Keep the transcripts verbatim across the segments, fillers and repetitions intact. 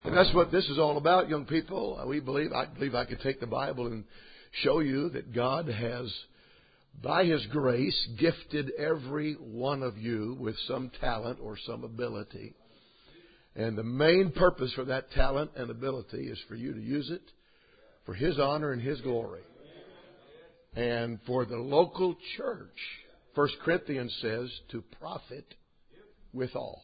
And that's what this is all about, young people. We believe, I believe I could take the Bible and show you that God has, by His grace, gifted every one of you with some talent or some ability. And the main purpose for that talent and ability is for you to use it for His honor and His glory. And for the local church, First Corinthians says, to profit withal.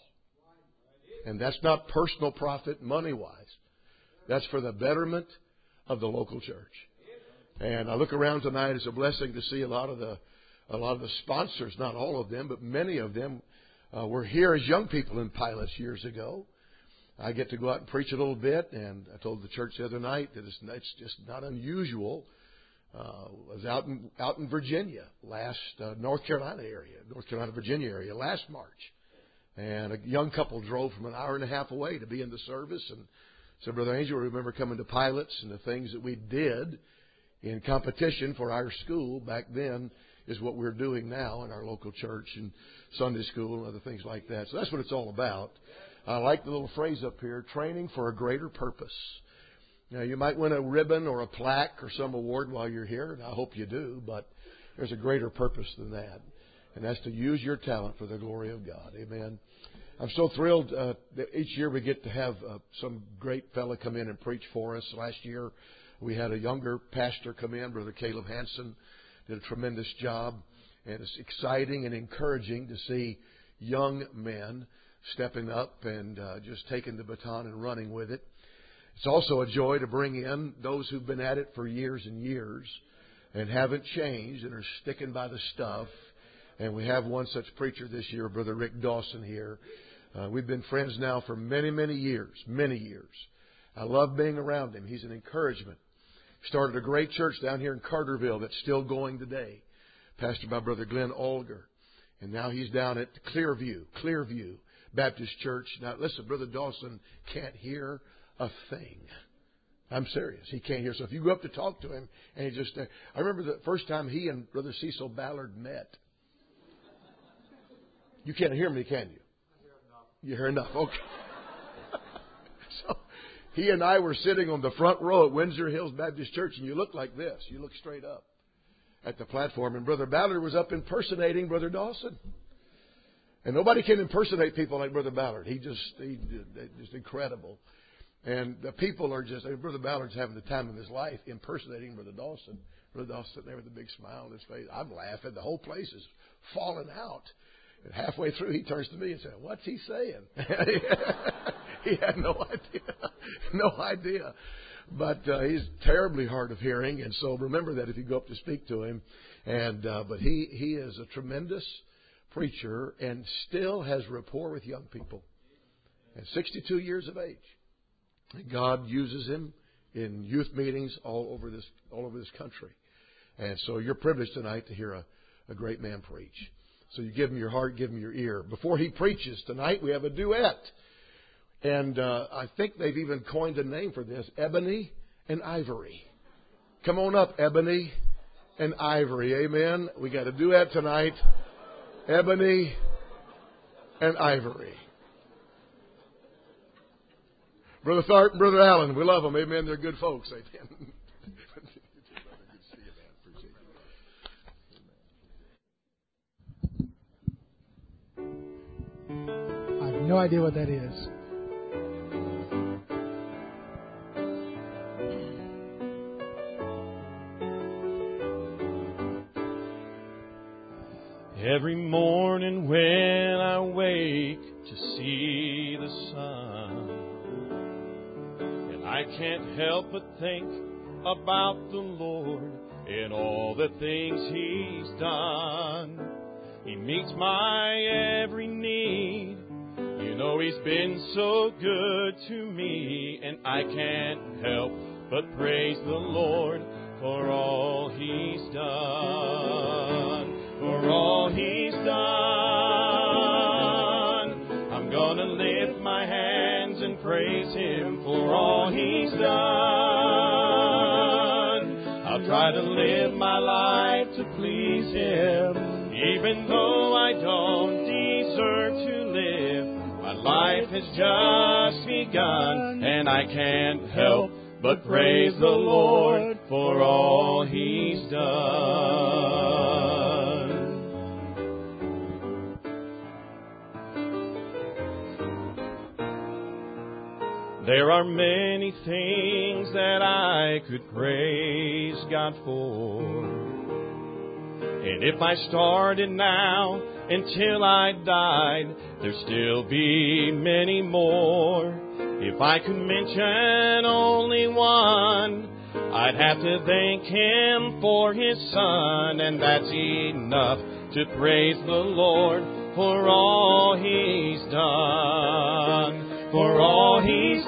And that's not personal profit money-wise. That's for the betterment of the local church. And I look around tonight, it's a blessing to see a lot of the a lot of the sponsors, not all of them, but many of them uh, were here as young people in Pilots years ago. I get to go out and preach a little bit, and I told the church the other night that it's, it's just not unusual. Uh, I was out in out in Virginia last uh, North Carolina area, North Carolina, Virginia area last March, and a young couple drove from an hour and a half away to be in the service, and said, Brother Angel, remember coming to Pilots and the things that we did in competition for our school back then is what we're doing now in our local church and Sunday school and other things like that. So that's what it's all about. I like the little phrase up here, training for a greater purpose. Now, you might win a ribbon or a plaque or some award while you're here, and I hope you do, but there's a greater purpose than that, and that's to use your talent for the glory of God. Amen. I'm so thrilled uh, that each year we get to have uh, some great fella come in and preach for us. Last year we had a younger pastor come in, Brother Caleb Hansen, did a tremendous job, and it's exciting and encouraging to see young men stepping up and uh, just taking the baton and running with it. It's also a joy to bring in those who've been at it for years and years and haven't changed and are sticking by the stuff. And we have one such preacher this year, Brother Rick Dawson here. Uh, we've been friends now for many, many years, many years. I love being around him. He's an encouragement. Started a great church down here in Carterville that's still going today, pastored by Brother Glenn Olger. And now he's down at Clearview, Clearview Baptist Church. Now, listen, Brother Dawson can't hear a thing. I'm serious. He can't hear. So if you go up to talk to him, and he just, uh, I remember the first time he and Brother Cecil Ballard met. You can't hear me, can you? You hear enough. Okay. So he and I were sitting on the front row at Windsor Hills Baptist Church, and you look like this. You look straight up at the platform, and Brother Ballard was up impersonating Brother Dawson. And nobody can impersonate people like Brother Ballard. He just, he just incredible. And the people are just, I mean, Brother Ballard's having the time of his life impersonating Brother Dawson. Brother Dawson sitting there with a big smile on his face. I'm laughing. The whole place is falling out. And halfway through, he turns to me and said, "What's he saying?" He had no idea. No idea. But uh, he's terribly hard of hearing. And so remember that if you go up to speak to him. And uh, But he, he is a tremendous preacher and still has rapport with young people. At sixty-two years of age. And God uses him in youth meetings all over this all over this country. And so you're privileged tonight to hear a, a great man preach. So you give him your heart, give him your ear. Before he preaches tonight, we have a duet. And uh, I think they've even coined a name for this, Ebony and Ivory. Come on up, Ebony and Ivory. Amen. We got a duet tonight, Ebony and Ivory. Brother Tharp and Brother Allen, we love them. Amen. They're good folks. Amen. I have no idea what that is. Every morning when I wake to see the sun, and I can't help but think about the Lord and all the things He's done. He meets my every need. You know He's been so good to me, and I can't help but praise the Lord for all He's done. For all He's done, I'm gonna lift my hands and praise Him for all He's done. I'll try to live my life to please Him, even though I don't deserve to live. My life has just begun, and I can't help but praise the Lord for all He's done. There are many things that I could praise God for. And if I started now until I died, there'd still be many more. If I could mention only one, I'd have to thank Him for His Son. And that's enough to praise the Lord for all He's done. For all He's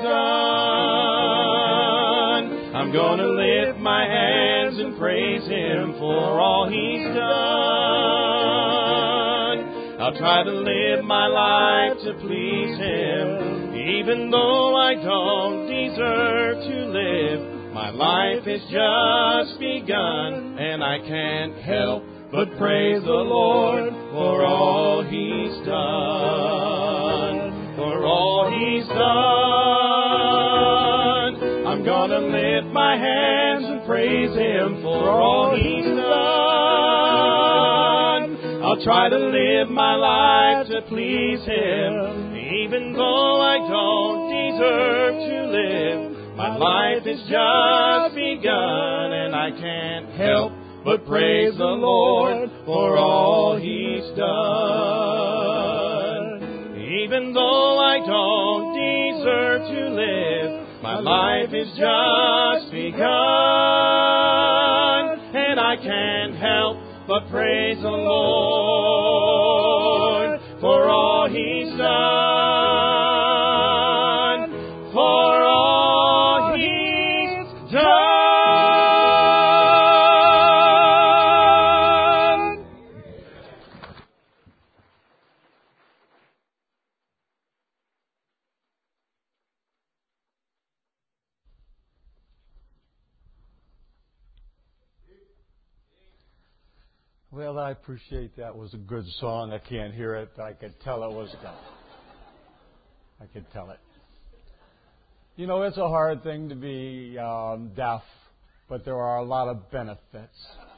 done, I'm gonna lift my hands and praise Him for all He's done. I'll try to live my life to please Him, even though I don't deserve to live. My life has just begun, and I can't help but praise the Lord for all He's done. For all He's done, I'm gonna lift my hands and praise Him for all He's done. I'll try to live my life to please Him, even though I don't deserve to live. My life has just begun, and I can't help but praise the Lord for all He's done. Even though I don't deserve to live, my life has just begun, and I can't help but praise the Lord for all He's done, for all He's done. Well, I appreciate that. It was a good song. I can't hear it, but I could tell it was good. I could tell it. You know, it's a hard thing to be um, deaf, but there are a lot of benefits.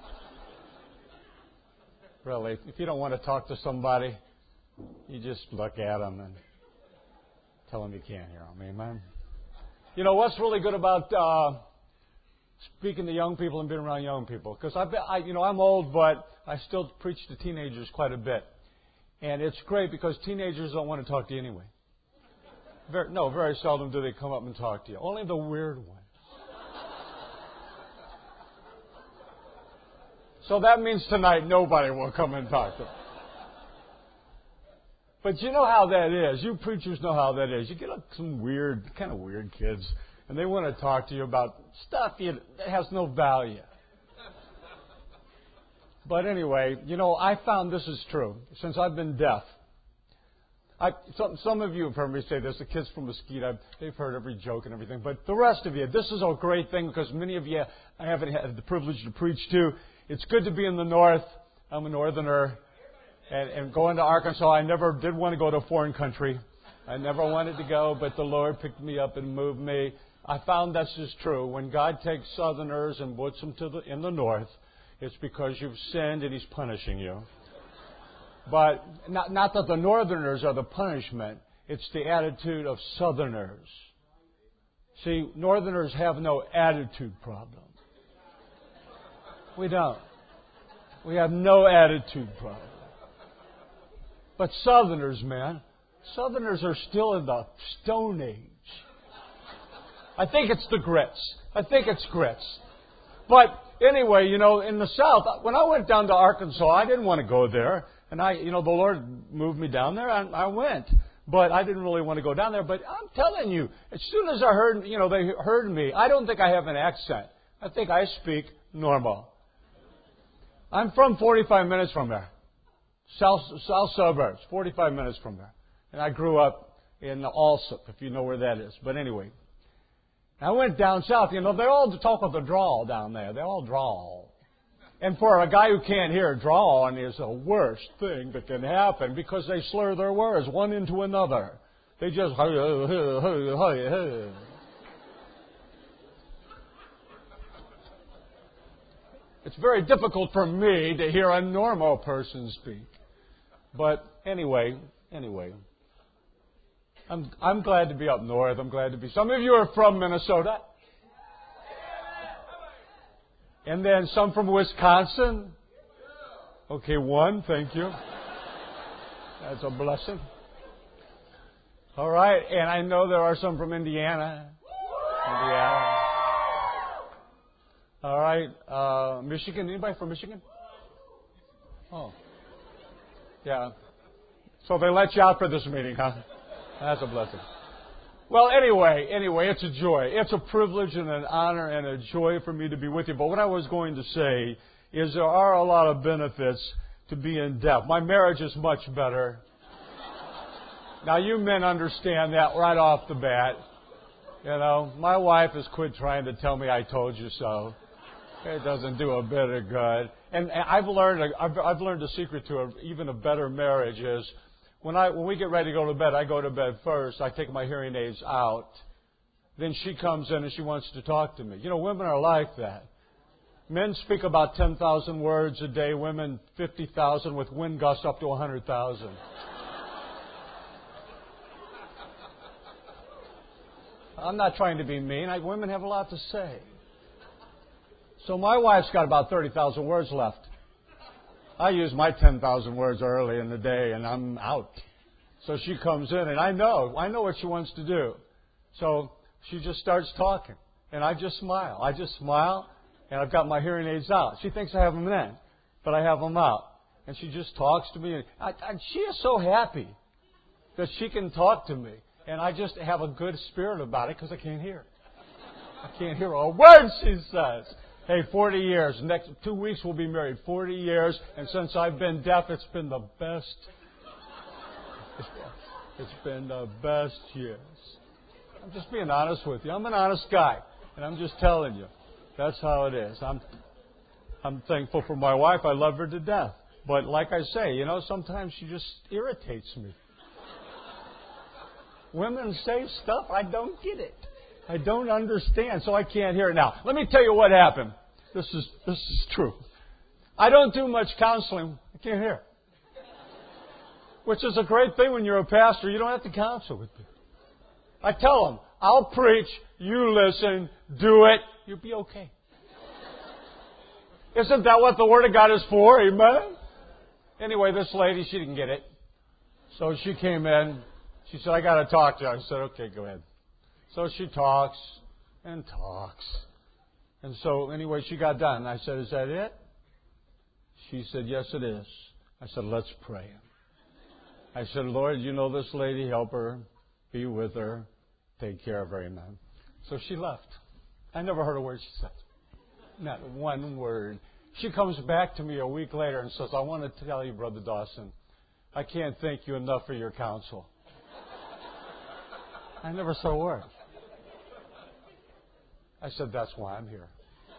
Really, if you don't want to talk to somebody, you just look at them and tell them you can't hear them. Amen. You know, what's really good about uh, speaking to young people and being around young people? Because I've been, I, you know, I'm old, but I still preach to teenagers quite a bit. And it's great because teenagers don't want to talk to you anyway. Very, no, very seldom do they come up and talk to you. Only the weird ones. So that means tonight nobody will come and talk to them. But you know how that is. You preachers know how that is. You get some weird, kind of weird kids, and they want to talk to you about stuff you, that has no value. But anyway, you know, I found this is true. Since I've been deaf, I, some, some of you have heard me say this. The kids from Mesquite, I've, they've heard every joke and everything. But the rest of you, this is a great thing because many of you I haven't had the privilege to preach to. It's good to be in the North. I'm a Northerner. And, and going to Arkansas, I never did want to go to a foreign country. I never wanted to go, but the Lord picked me up and moved me. I found that's just true. When God takes Southerners and puts them to the, in the North, it's because you've sinned and He's punishing you. But not, not that the Northerners are the punishment. It's the attitude of Southerners. See, Northerners have no attitude problem. We don't. We have no attitude problem. But Southerners, man, Southerners are still in the Stone Age. I think it's the grits. I think it's grits. But anyway, you know, in the South, when I went down to Arkansas, I didn't want to go there. And I, you know, the Lord moved me down there, and I went. But I didn't really want to go down there. But I'm telling you, as soon as I heard, you know, they heard me, I don't think I have an accent. I think I speak normal. I'm from forty-five minutes from there. South, south suburbs, forty-five minutes from there. And I grew up in Alsop, if you know where that is. But anyway, I went down south. You know, they all talk with a drawl down there. They all drawl. And for a guy who can't hear, drawling is the worst thing that can happen because they slur their words one into another. They just, hey, hey, hey, hey, hey. It's very difficult for me to hear a normal person speak. But anyway, anyway, I'm I'm glad to be up north. I'm glad to be. Some of you are from Minnesota. And then some from Wisconsin. Okay, one, thank you. That's a blessing. All right, and I know there are some from Indiana. Indiana. All right, uh, Michigan. Anybody from Michigan? Oh. Yeah. So they let you out for this meeting, huh? That's a blessing. Well, anyway, anyway, it's a joy. It's a privilege and an honor and a joy for me to be with you. But what I was going to say is there are a lot of benefits to being deaf. My marriage is much better. Now, you men understand that right off the bat. You know, my wife has quit trying to tell me I told you so. It doesn't do a bit of good. And I've learned, I've, I've learned a secret to a, even a better marriage is when I when we get ready to go to bed, I go to bed first. I take my hearing aids out. Then she comes in and she wants to talk to me. You know, women are like that. Men speak about ten thousand words a day. Women fifty thousand with wind gusts up to one hundred thousand. I'm not trying to be mean. I, women have a lot to say. So my wife's got about thirty thousand words left. I use my ten thousand words early in the day, and I'm out. So she comes in, and I know, I know what she wants to do. So she just starts talking, and I just smile. I just smile, and I've got my hearing aids out. She thinks I have them in, but I have them out. And she just talks to me, and I, I, she is so happy that she can talk to me. And I just have a good spirit about it because I can't hear. I can't hear a word she says. Hey, forty years. Next two weeks we'll be married. forty years. And since I've been deaf, it's been the best. It's been the best years. I'm just being honest with you. I'm an honest guy. And I'm just telling you. That's how it is. I'm, I'm thankful for my wife. I love her to death. But like I say, you know, sometimes she just irritates me. Women say stuff, I don't get it. I don't understand, so I can't hear it. Now, let me tell you what happened. This is this is true. I don't do much counseling. I can't hear. Which is a great thing when you're a pastor. You don't have to counsel with people. I tell them, I'll preach, you listen, do it, you'll be okay. Isn't that what the Word of God is for? Amen? Anyway, this lady, she didn't get it. So she came in. She said, I got to talk to you. I said, okay, go ahead. So she talks and talks. And so anyway, she got done. I said, is that it? She said, yes, it is. I said, let's pray. I said, Lord, you know this lady. Help her. Be with her. Take care of her. Amen. So she left. I never heard a word she said. Not one word. She comes back to me a week later and says, I want to tell you, Brother Dawson, I can't thank you enough for your counsel. I never said a word. I said, that's why I'm here.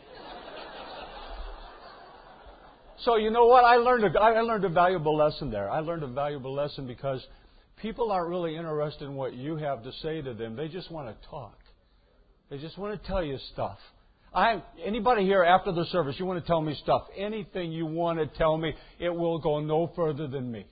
So you know what? I learned a, I learned a valuable lesson there. I learned a valuable lesson because people aren't really interested in what you have to say to them. They just want to talk. They just want to tell you stuff. I anybody here after the service, you want to tell me stuff. Anything you want to tell me, it will go no further than me.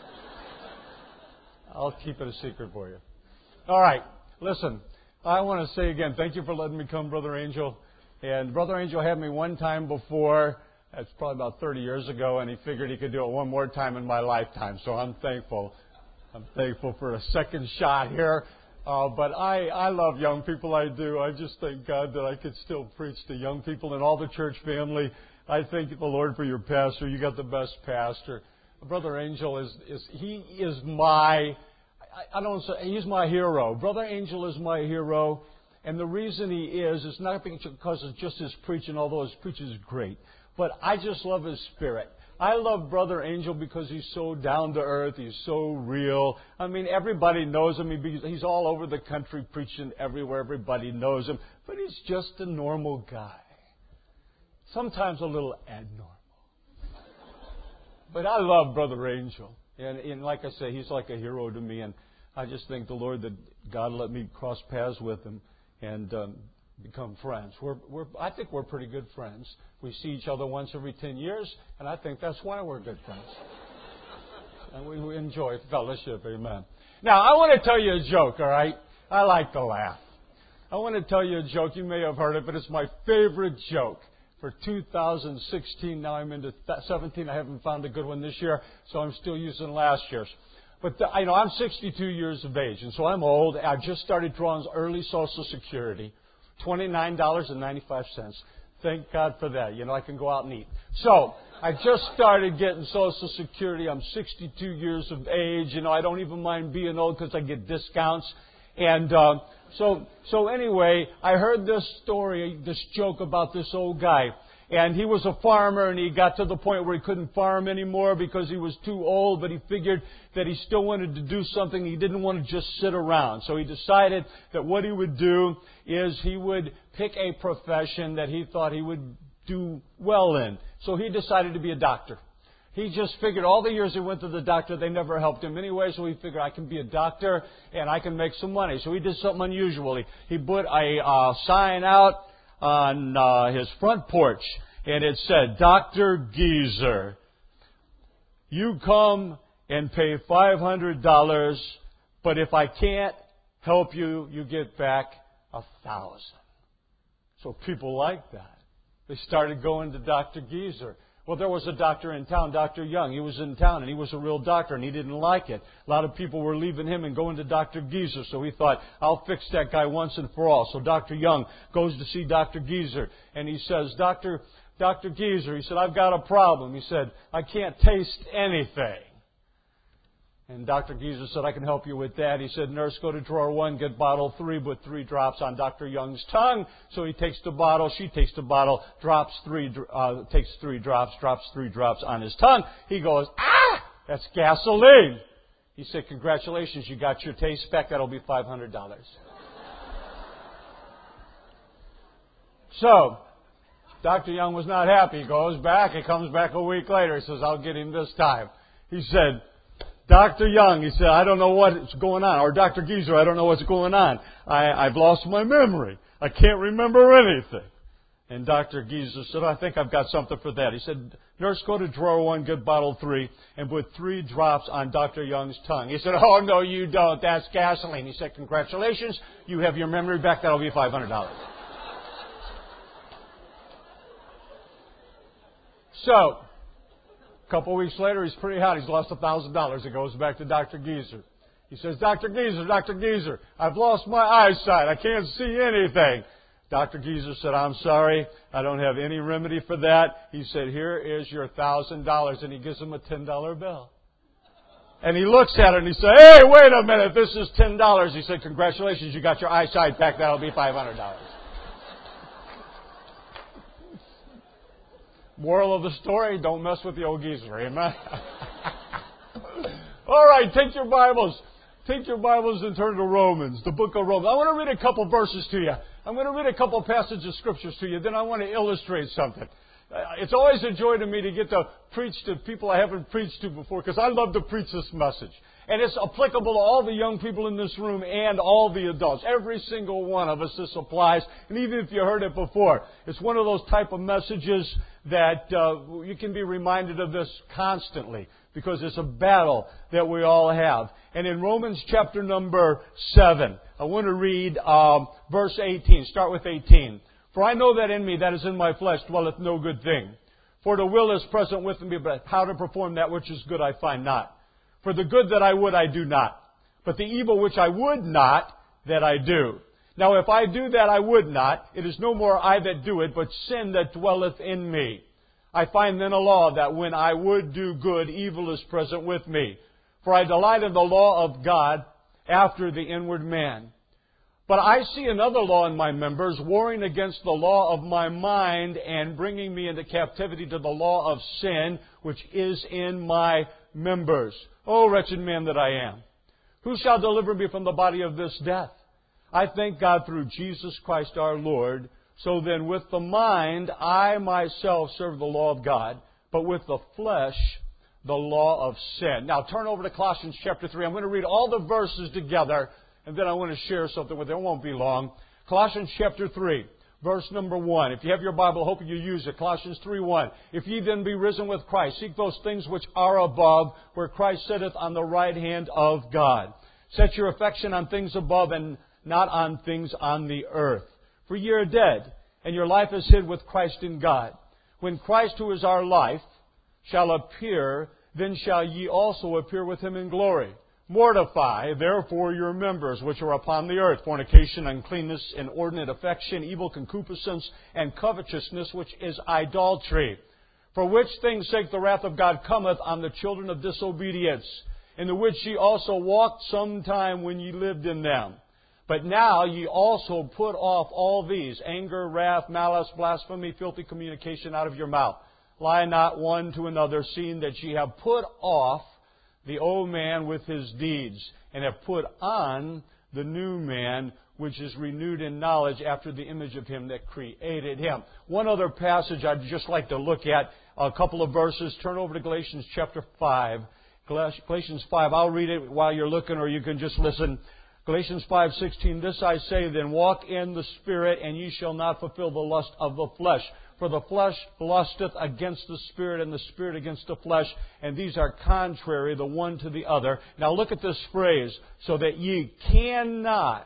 I'll keep it a secret for you. All right. Listen, I want to say again, thank you for letting me come, Brother Angel. And Brother Angel had me one time before. That's probably about thirty years ago, and he figured he could do it one more time in my lifetime. So I'm thankful. I'm thankful for a second shot here. Uh, but I, I love young people. I do. I just thank God that I could still preach to young people and all the church family. I thank the Lord for your pastor. You got the best pastor. Brother Angel is, is he is my, I, I don't say, he's my hero. Brother Angel is my hero. And the reason he is, is not because it's just his preaching, although his preaching is great. But I just love his spirit. I love Brother Angel because he's so down to earth. He's so real. I mean, everybody knows him. He, he's all over the country preaching everywhere. Everybody knows him. But he's just a normal guy. Sometimes a little abnormal. But I love Brother Angel. And, and like I say, he's like a hero to me. And I just thank the Lord that God let me cross paths with him and um, become friends. We're, we're, I think we're pretty good friends. We see each other once every ten years, and I think that's why we're good friends. And we, we enjoy fellowship, amen. Now, I want to tell you a joke, all right? I like to laugh. I want to tell you a joke. You may have heard it, but it's my favorite joke for two thousand sixteen. Now I'm into seventeen. I haven't found a good one this year, so I'm still using last year's. But the, I know I'm sixty-two years of age, and so I'm old. I just started drawing early Social Security, twenty-nine dollars and ninety-five cents. Thank God for that. You know, I can go out and eat. So I just started getting Social Security. I'm sixty-two years of age. You know, I don't even mind being old because I get discounts. And uh, so, so anyway, I heard this story, this joke about this old guy. And he was a farmer, and he got to the point where he couldn't farm anymore because he was too old, but he figured that he still wanted to do something. He didn't want to just sit around. So he decided that what he would do is he would pick a profession that he thought he would do well in. So he decided to be a doctor. He just figured all the years he went to the doctor, they never helped him anyway, so he figured I can be a doctor and I can make some money. So he did something unusual. He, he put a uh, sign out on uh, his front porch, and it said, Doctor Geezer, you come and pay five hundred dollars, but if I can't help you, you get back a thousand. So people liked that. They started going to Doctor Geezer. Well, there was a doctor in town, Doctor Young. He was in town, and he was a real doctor, and he didn't like it. A lot of people were leaving him and going to Doctor Geezer, so he thought, I'll fix that guy once and for all. So Doctor Young goes to see Doctor Geezer, and he says, Doctor, Doctor Geezer, he said, I've got a problem. He said, I can't taste anything. And Doctor Geezer said, I can help you with that. He said, nurse, go to drawer one, get bottle three, put three drops on Doctor Young's tongue. So he takes the bottle, she takes the bottle, drops three, uh, takes three drops, drops three drops on his tongue. He goes, ah, that's gasoline. He said, congratulations, you got your taste back. That'll be five hundred dollars. So, Doctor Young was not happy. He goes back. He comes back a week later. He says, I'll get him this time. He said, Doctor Young, he said, I don't know what's going on. Or Doctor Geezer, I don't know what's going on. I, I've lost my memory. I can't remember anything. And Doctor Geezer said, I think I've got something for that. He said, nurse, go to drawer one, get bottle three, and put three drops on Doctor Young's tongue. He said, oh, no, you don't. That's gasoline. He said, congratulations. You have your memory back. That'll be five hundred dollars. So, a couple of weeks later, he's pretty hot. He's lost one thousand dollars. He goes back to Doctor Geezer. He says, Doctor Geezer, Doctor Geezer, I've lost my eyesight. I can't see anything. Doctor Geezer said, I'm sorry. I don't have any remedy for that. He said, here is your one thousand dollars. And he gives him a ten dollar bill. And he looks at it and he said, hey, wait a minute. This is ten dollars. He said, congratulations. You got your eyesight back. That'll be five hundred dollars. Moral of the story, don't mess with the old geezer. Amen? All right, take your Bibles. Take your Bibles and turn to Romans, the book of Romans. I want to read a couple verses to you. I'm going to read a couple passages of scriptures to you. Then I want to illustrate something. It's always a joy to me to get to preach to people I haven't preached to before, because I love to preach this message. And it's applicable to all the young people in this room and all the adults. Every single one of us, this applies. And even if you heard it before, it's one of those type of messages that uh, you can be reminded of this constantly, because it's a battle that we all have. And in Romans chapter number seven, I want to read um, verse eighteen. Start with eighteen. For I know that in me, that is in my flesh, dwelleth no good thing. For the will is present with me, but how to perform that which is good I find not. For the good that I would, I do not. But the evil which I would not, that I do. Now if I do that I would not, it is no more I that do it, but sin that dwelleth in me. I find then a law that when I would do good, evil is present with me. For I delight in the law of God after the inward man. But I see another law in my members, warring against the law of my mind and bringing me into captivity to the law of sin, which is in my members. O wretched man that I am, who shall deliver me from the body of this death? I thank God through Jesus Christ our Lord. So then with the mind I myself serve the law of God, but with the flesh the law of sin. Now turn over to Colossians chapter three. I'm going to read all the verses together, and then I want to share something with you. It won't be long. Colossians chapter three, verse number one. If you have your Bible, I hope you use it. Colossians three one. If ye then be risen with Christ, seek those things which are above, where Christ sitteth on the right hand of God. Set your affection on things above and not on things on the earth. For ye are dead, and your life is hid with Christ in God. When Christ, who is our life, shall appear, then shall ye also appear with him in glory. Mortify, therefore, your members which are upon the earth, fornication, uncleanness, inordinate affection, evil concupiscence, and covetousness, which is idolatry. For which things sake the wrath of God cometh on the children of disobedience, in the which ye also walked sometime when ye lived in them. But now ye also put off all these, anger, wrath, malice, blasphemy, filthy communication out of your mouth. Lie not one to another, seeing that ye have put off the old man with his deeds, and have put on the new man, which is renewed in knowledge after the image of him that created him. One other passage I'd just like to look at, a couple of verses. Turn over to Galatians chapter five. Galatians five, I'll read it while you're looking, or you can just listen. Galatians five sixteen, this I say then, walk in the Spirit, and ye shall not fulfill the lust of the flesh. For the flesh lusteth against the Spirit, and the Spirit against the flesh, and these are contrary the one to the other. Now look at this phrase, so that ye cannot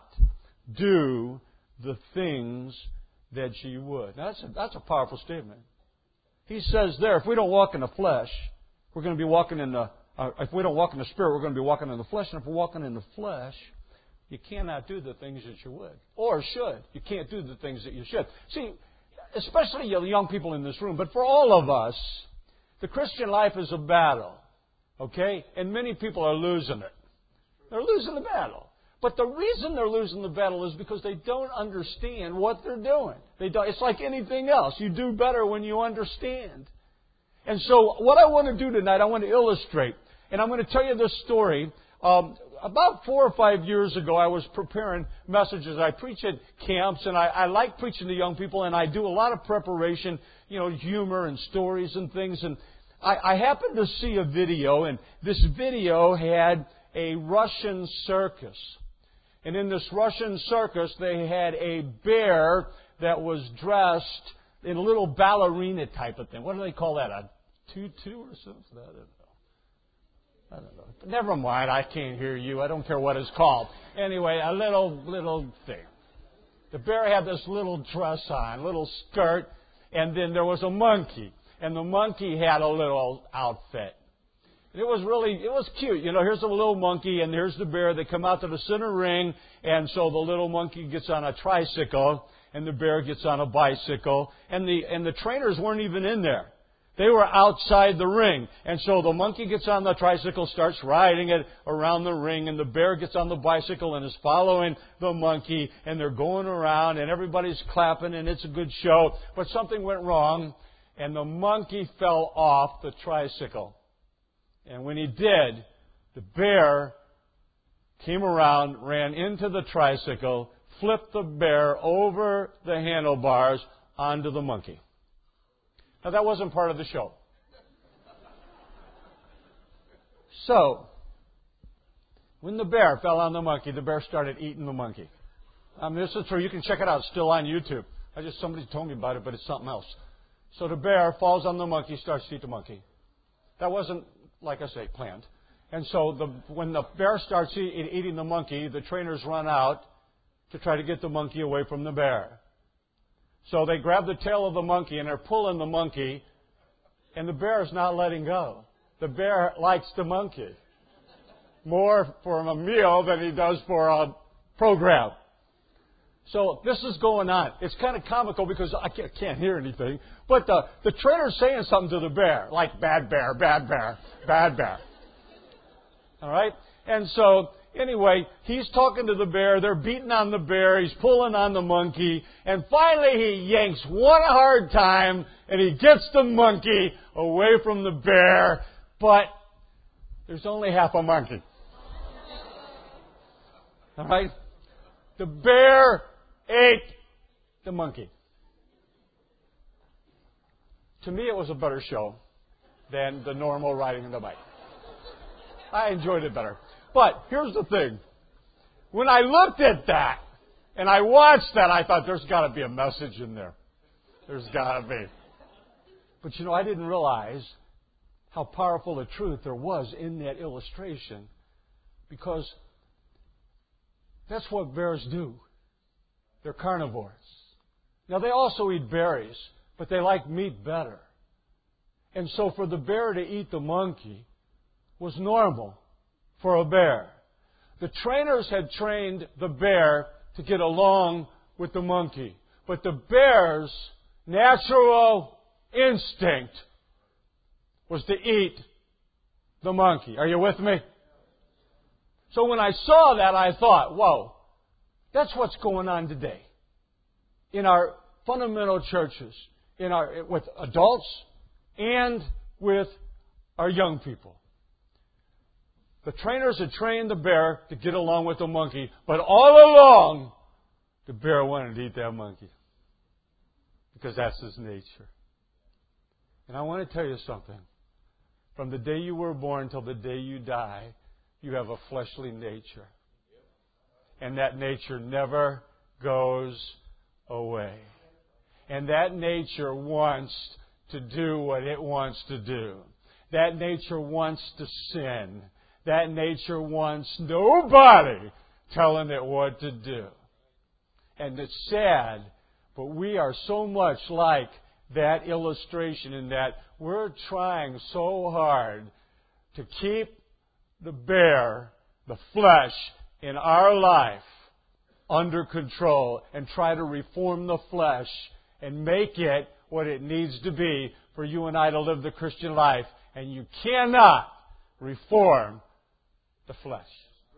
do the things that ye would. Now that's a, that's a powerful statement. He says there, if we don't walk in the flesh, we're going to be walking in the, uh, if we don't walk in the Spirit, we're going to be walking in the flesh, and if we're walking in the flesh, you cannot do the things that you would. Or should. You can't do the things that you should. See, especially the young people in this room, but for all of us, the Christian life is a battle. Okay? And many people are losing it. They're losing the battle. But the reason they're losing the battle is because they don't understand what they're doing. They don't, it's like anything else. You do better when you understand. And so what I want to do tonight, I want to illustrate. And I'm going to tell you this story. Um, About four or five years ago, I was preparing messages. I preach at camps, and I, I like preaching to young people, and I do a lot of preparation, you know, humor and stories and things. And I, I happened to see a video, and this video had a Russian circus. And in this Russian circus, they had a bear that was dressed in a little ballerina type of thing. What do they call that? A tutu or something? I don't know. I don't know. Never mind, I can't hear you. I don't care what it's called. Anyway, a little, little thing. The bear had this little dress on, little skirt, and then there was a monkey. And the monkey had a little outfit. And it was really, it was cute. You know, here's a little monkey, and here's the bear. They come out to the center ring, and so the little monkey gets on a tricycle, and the bear gets on a bicycle. And the, and the trainers weren't even in there. They were outside the ring. And so the monkey gets on the tricycle, starts riding it around the ring, and the bear gets on the bicycle and is following the monkey, and they're going around, and everybody's clapping, and it's a good show. But something went wrong, and the monkey fell off the tricycle. And when he did, the bear came around, ran into the tricycle, flipped the bear over the handlebars onto the monkey. Now, that wasn't part of the show. So, when the bear fell on the monkey, the bear started eating the monkey. I mean, this is true. You can check it out. It's still on YouTube. I just, somebody told me about it, but it's something else. So the bear falls on the monkey, starts to eat the monkey. That wasn't, like I say, planned. And so the, when the bear starts eat, eating the monkey, the trainers run out to try to get the monkey away from the bear. So they grab the tail of the monkey, and they're pulling the monkey, and the bear is not letting go. The bear likes the monkey more for a meal than he does for a program. So this is going on. It's kind of comical because I can't, can't hear anything. But the, the trainer's saying something to the bear, like bad bear, bad bear, bad bear. All right? And so, anyway, he's talking to the bear. They're beating on the bear. He's pulling on the monkey. And finally he yanks one hard time, and he gets the monkey away from the bear. But there's only half a monkey. All right? The bear ate the monkey. To me, it was a better show. than the normal riding the bike. I enjoyed it better. But here's the thing. When I looked at that and I watched that, I thought there's got to be a message in there. There's got to be. But you know, I didn't realize how powerful a truth there was in that illustration, because that's what bears do. They're carnivores. Now, they also eat berries, but they like meat better. And so for the bear to eat the monkey was normal for a bear. The trainers had trained the bear to get along with the monkey. But the bear's natural instinct was to eat the monkey. Are you with me? So when I saw that, I thought, whoa, that's what's going on today in our fundamental churches, in our with adults and with our young people. The trainers had trained the bear to get along with the monkey, but all along, the bear wanted to eat that monkey because that's his nature. And I want to tell you something. From the day you were born till the day you die, you have a fleshly nature. And that nature never goes away. And that nature wants to do what it wants to do. That nature wants to sin. That nature wants nobody telling it what to do. And it's sad, but we are so much like that illustration in that we're trying so hard to keep the bear, the flesh, in our life under control and try to reform the flesh and make it what it needs to be for you and I to live the Christian life. And you cannot reform the flesh.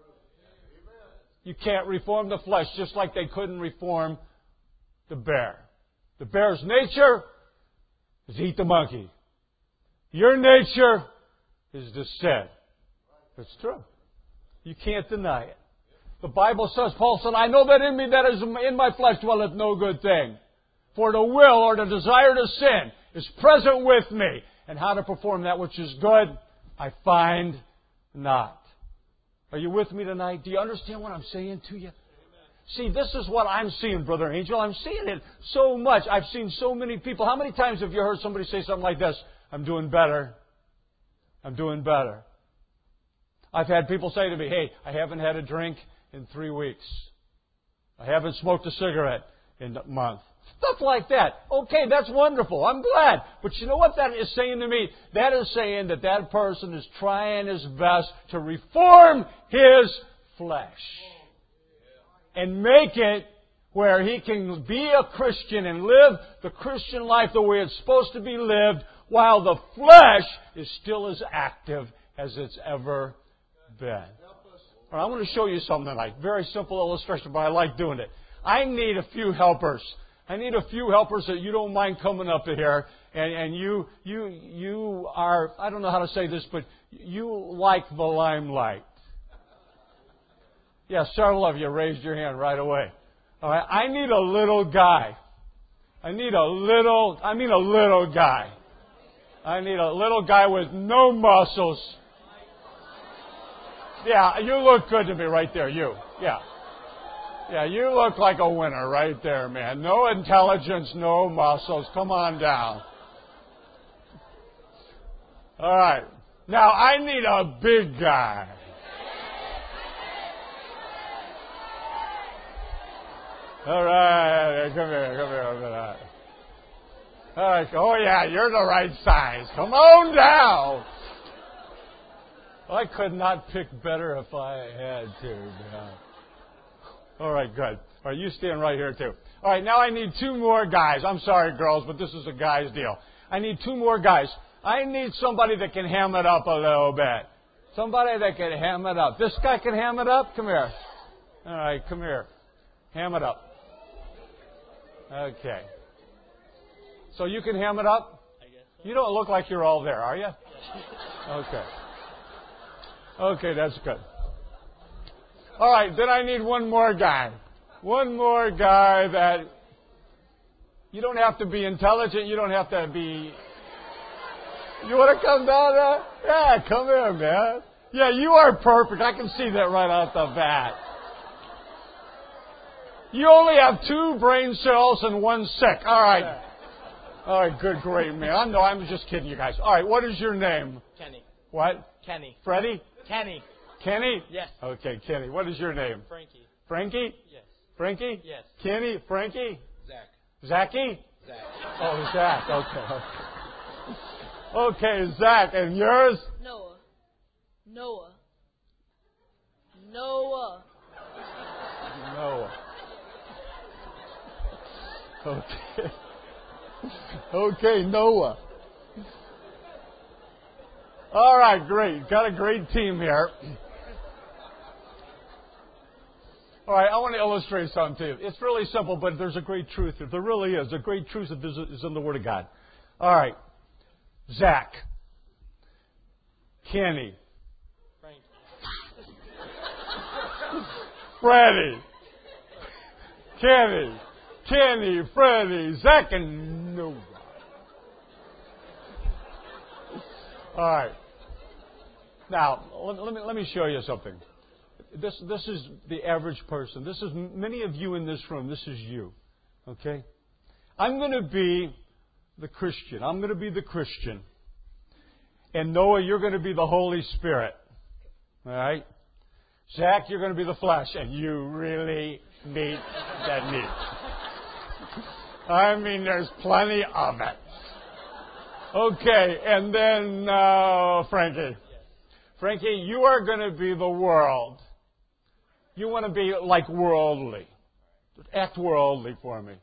You can't reform the flesh, just like they couldn't reform the bear. The bear's nature is to eat the monkey. Your nature is to sin. It's true. You can't deny it. The Bible says, Paul said, I know that in me that is in my flesh dwelleth no good thing. For the will or the desire to sin is present with me. And how to perform that which is good, I find not. Are you with me tonight? Do you understand what I'm saying to you? See, this is what I'm seeing, Brother Angel. I'm seeing it so much. I've seen so many people. How many times have you heard somebody say something like this? I'm doing better. I'm doing better. I've had people say to me, hey, I haven't had a drink in three weeks. I haven't smoked a cigarette in a month. Stuff like that. Okay, that's wonderful. I'm glad. But you know what that is saying to me? That is saying that that person is trying his best to reform his flesh and make it where he can be a Christian and live the Christian life the way it's supposed to be lived while the flesh is still as active as it's ever been. All right, I want to show you something tonight. Very simple illustration, but I like doing it. I need a few helpers. I need a few helpers that you don't mind coming up to here, and, and you you you are, I don't know how to say this, but you like the limelight. Yeah, several of you raised your hand right away. All right, I need a little guy. I need a little, I mean a little guy. I need a little guy with no muscles. Yeah, you look good to me right there, you. Yeah. Yeah, you look like a winner right there, man. No intelligence, no muscles. Come on down. All right. Now, I need a big guy. All right. Come here, come here. All right. All right. Oh, yeah, you're the right size. Come on down. I could not pick better if I had to. Man. All right, good. All right, you stand right here, too. All right, now I need two more guys. I'm sorry, girls, but this is a guy's deal. I need two more guys. I need somebody that can ham it up a little bit. Somebody that can ham it up. This guy can ham it up? Come here. All right, come here. Ham it up. Okay. So you can ham it up? You don't look like you're all there, are you? Okay. Okay, that's good. All right, then I need one more guy. One more guy that you don't have to be intelligent. You don't have to be... You want to come down there? Yeah, come here, man. Yeah, you are perfect. I can see that right off the bat. You only have two brain cells and one sick. All right. All right, good, great, man. I know, I'm just kidding you guys. All right, what is your name? Kenny. What? Kenny. Freddie? Kenny. Kenny? Yes. Okay, Kenny. What is your name? Frankie. Frankie? Yes. Frankie? Yes. Kenny? Frankie? Zach. Zachy? Zach. Oh, Zach. Okay. Okay, Zach. And yours? Noah. Noah. Noah. Noah. Okay. Okay, Noah. All right, great. Got a great team here. All right, I want to illustrate something to you. It's really simple, but there's a great truth here. There really is. A great truth that is in the Word of God. All right. Zach. Kenny. Frank. Freddie. Kenny. Kenny, Freddie, Zach, and Noah. All right. Now, let, let me let me show you something. This this is the average person. This is many of you in this room. This is you. Okay? I'm going to be the Christian. I'm going to be the Christian. And Noah, you're going to be the Holy Spirit. All right? Zach, you're going to be the flesh. And you really need that meat. I mean, there's plenty of it. Okay, and then uh, Frankie. Frankie, you are going to be the world. You want to be like worldly. Act worldly for me.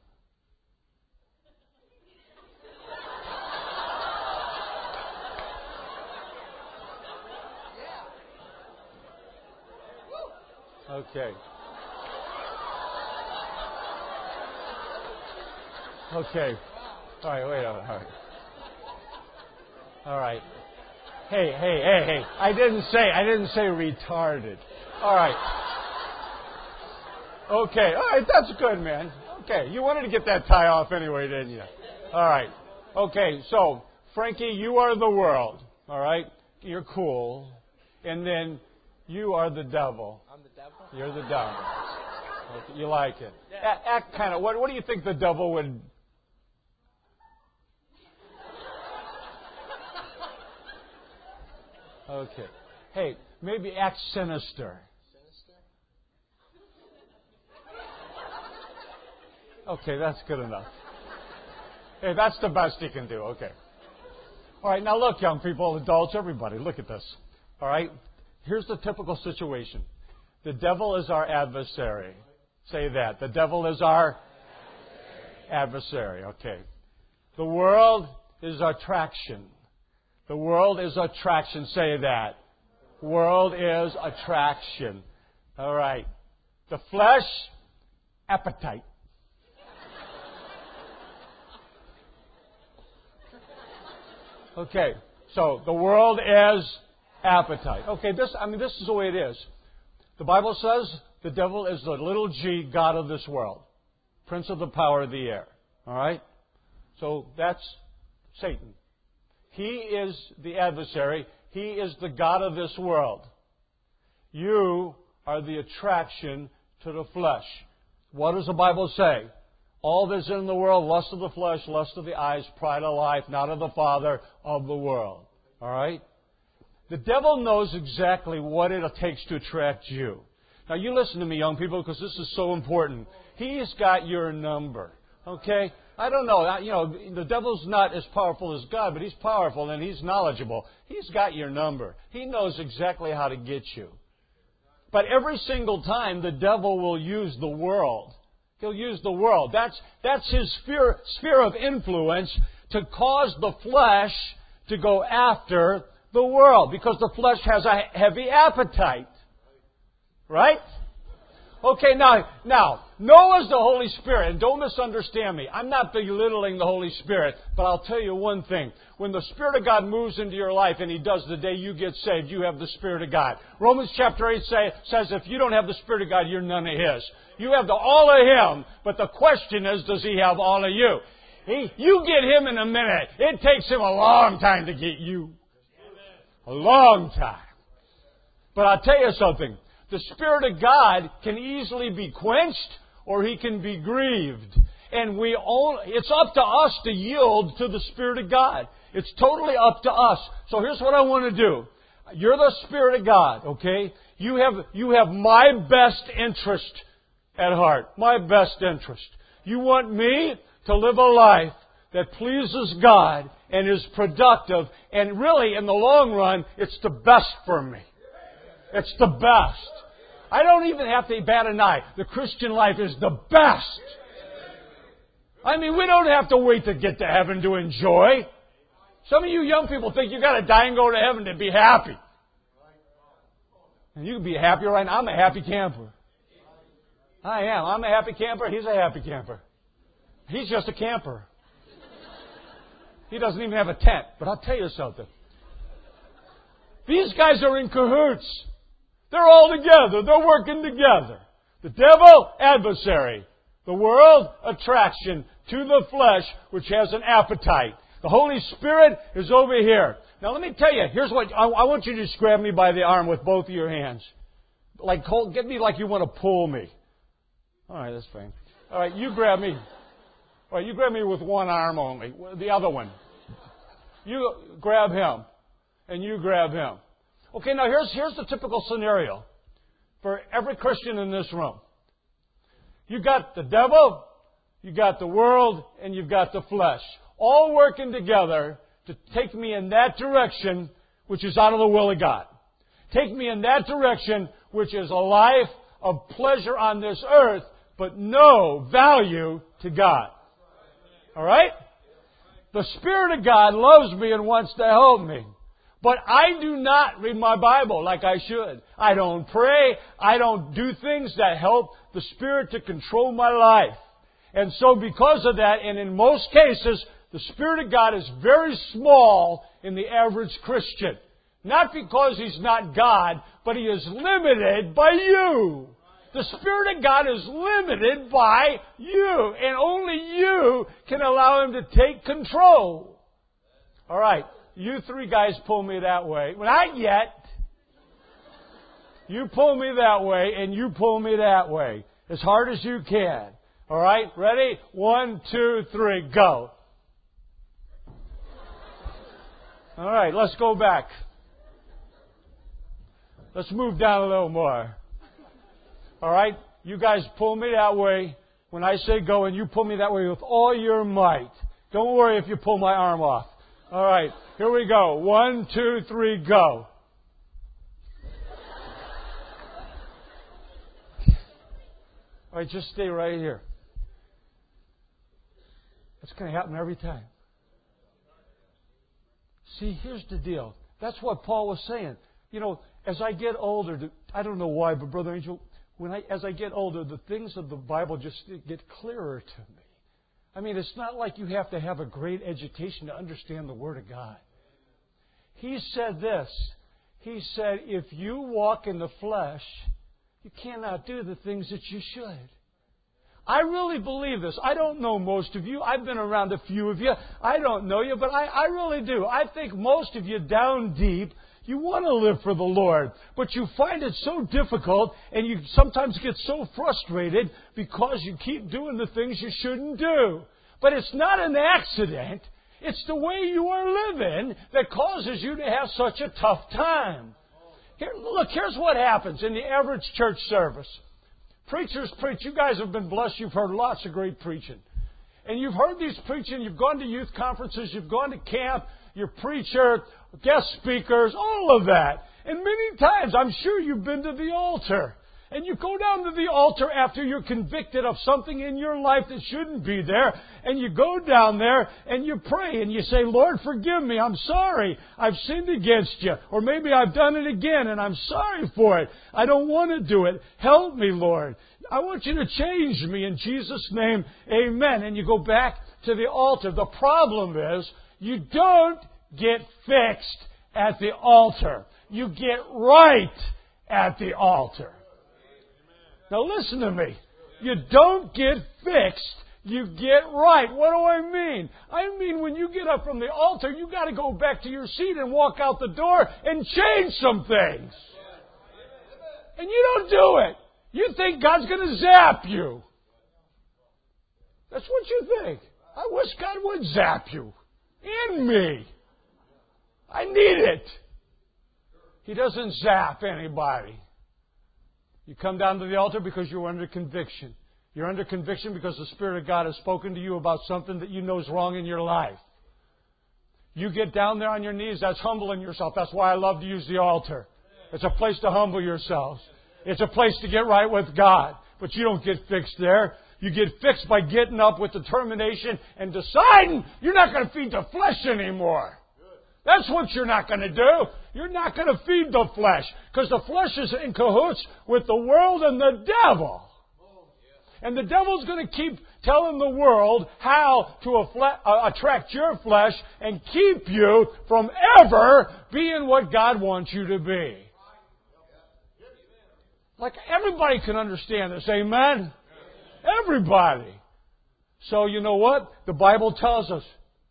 Okay. Okay. All right, wait a minute. All right. All right. Hey, hey, hey, hey. I didn't say, I didn't say retarded. All right. Okay. All right, that's good, man. Okay. You wanted to get that tie off anyway, didn't you? All right. Okay, so, Frankie, you are the world. All right? You're cool. And then you are the devil. I'm the devil? You're the devil. Okay, you like it. Act, act kind of, what, what do you think the devil would... Okay. Hey, maybe act sinister. Sinister? Okay, that's good enough. Hey, that's the best you can do. Okay. All right, now look, young people, adults, everybody, look at this. All right? Here's the typical situation. The devil is our adversary. Say that. The devil is our adversary. adversary. Okay. The world is attraction. The world is attraction. Say that. World is attraction. All right. The flesh, appetite. Okay. So the world is appetite. Okay. This, I mean, this is the way it is. The Bible says the devil is the little g god of this world, prince of the power of the air. All right. So that's Satan. He is the adversary. He is the god of this world. You are the attraction to the flesh. What does the Bible say? All that's in the world, lust of the flesh, lust of the eyes, pride of life, not of the Father, of the world. All right? The devil knows exactly what it takes to attract you. Now, you listen to me, young people, because this is so important. He's got your number. Okay? I don't know. You know, the devil's not as powerful as God, but he's powerful and he's knowledgeable. He's got your number. He knows exactly how to get you. But every single time, the devil will use the world. He'll use the world. That's, that's his sphere, sphere of influence to cause the flesh to go after the world, because the flesh has a heavy appetite. Right? Okay, now, now, Noah's the Holy Spirit, and don't misunderstand me. I'm not belittling the Holy Spirit, but I'll tell you one thing. When the Spirit of God moves into your life, and He does the day you get saved, you have the Spirit of God. Romans chapter eight say, says if you don't have the Spirit of God, you're none of His. You have the all of Him, but the question is, does He have all of you? He, you get him in a minute. It takes him a long time to get you. A long time. But I'll tell you something. The Spirit of God can easily be quenched or He can be grieved. And we all, it's up to us to yield to the Spirit of God. It's totally up to us. So here's what I want to do. You're the Spirit of God, okay? You have, you have my best interest at heart. My best interest. You want me to live a life that pleases God and is productive. And really, in the long run, it's the best for me. It's the best. I don't even have to bat an eye. The Christian life is the best. I mean, we don't have to wait to get to heaven to enjoy. Some of you young people think you got to die and go to heaven to be happy. And you can be happy right now. I'm a happy camper. I am. I'm a happy camper. He's a happy camper. He's just a camper. He doesn't even have a tent. But I'll tell you something. These guys are in cahoots. They're all together. They're working together. The devil, adversary. The world, attraction to the flesh, which has an appetite. The Holy Spirit is over here. Now let me tell you, here's what, I, I want you to just grab me by the arm with both of your hands. Like, hold, get me like you want to pull me. All right, that's fine. All right, you grab me. All right, you grab me with one arm only. The other one. You grab him. And you grab him. Okay, now here's, here's the typical scenario for every Christian in this room. You got the devil, you got the world, and you've got the flesh. All working together to take me in that direction, which is out of the will of God. Take me in that direction, which is a life of pleasure on this earth, but no value to God. All right? The Spirit of God loves me and wants to help me. But I do not read my Bible like I should. I don't pray. I don't do things that help the Spirit to control my life. And so because of that, and in most cases, the Spirit of God is very small in the average Christian. Not because He's not God, but He is limited by you. The Spirit of God is limited by you. And only you can allow Him to take control. All right. You three guys pull me that way. Well, not yet. You pull me that way, and you pull me that way. As hard as you can. All right? Ready? One, two, three, go. All right, let's go back. Let's move down a little more. All right? You guys pull me that way when I say go, and you pull me that way with all your might. Don't worry if you pull my arm off. All right, here we go. One, two, three, go. All right, just stay right here. That's going to happen every time. See, here's the deal. That's what Paul was saying. You know, as I get older, I don't know why, but Brother Angel, when I, as I get older, the things of the Bible just get clearer to me. I mean, it's not like you have to have a great education to understand the Word of God. He said this. He said, if you walk in the flesh, you cannot do the things that you should. I really believe this. I don't know most of you. I've been around a few of you. I don't know you, but I, I really do. I think most of you down deep, you want to live for the Lord, but you find it so difficult, and you sometimes get so frustrated because you keep doing the things you shouldn't do. But it's not an accident. It's the way you are living that causes you to have such a tough time. Here, look, here's what happens in the average church service. Preachers preach. You guys have been blessed. You've heard lots of great preaching. And you've heard these preaching. You've gone to youth conferences. You've gone to camp. Your preacher, guest speakers, all of that. And many times, I'm sure you've been to the altar. And you go down to the altar after you're convicted of something in your life that shouldn't be there. And you go down there and you pray and you say, Lord, forgive me. I'm sorry. I've sinned against you. Or maybe I've done it again and I'm sorry for it. I don't want to do it. Help me, Lord. I want you to change me in Jesus' name. Amen. And you go back to the altar. The problem is you don't get fixed at the altar. You get right at the altar. Now listen to me. You don't get fixed you get right. What do I mean? I mean when you get up from the altar, you got to go back to your seat and walk out the door and change some things. And you don't do it. You think God's going to zap you. That's what you think. I wish God would zap you. And me. I need it. He doesn't zap anybody. You come down to the altar because you're under conviction. You're under conviction because the Spirit of God has spoken to you about something that you know is wrong in your life. You get down there on your knees. That's humbling yourself. That's why I love to use the altar. It's a place to humble yourselves. It's a place to get right with God. But you don't get fixed there. You get fixed by getting up with determination and deciding you're not going to feed the flesh anymore. That's what you're not going to do. You're not going to feed the flesh. Because the flesh is in cahoots with the world and the devil. And the devil's going to keep telling the world how to affle- uh, attract your flesh and keep you from ever being what God wants you to be. Like everybody can understand this, amen? Everybody. So you know what? The Bible tells us,